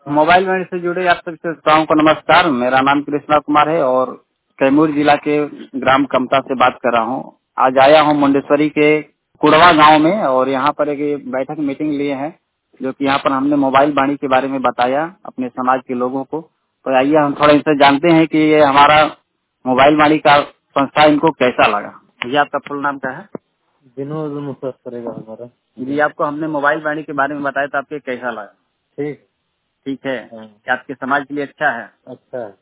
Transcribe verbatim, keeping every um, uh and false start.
Mobile वाणी से जुड़े आप सभी श्रोताओं को नमस्कार। मेरा नाम कृष्णा कुमार है और कैमूर जिला के ग्राम कमता से बात कर रहा हूँ। आज आया हूँ मुंडेश्वरी के कुड़वा गांव में और यहाँ पर एक बैठक मीटिंग लिए हैं, जो कि यहाँ पर हमने मोबाइल वाणी के बारे में बताया अपने समाज के लोगों को। तो आइए हम थोड़ा इनसे जानते हैं कि ये हमारा मोबाइल वाणी का संस्था इनको कैसा लगा। जी आपका फुल नाम क्या है? विनोद मुसफ करेगा हमारा। जी आपको हमने मोबाइल वाणी के बारे में बताया तो आपको कैसा लगा? ठीक ठीक है, हाँ, क्या आपके समाज के लिए अच्छा है? अच्छा है।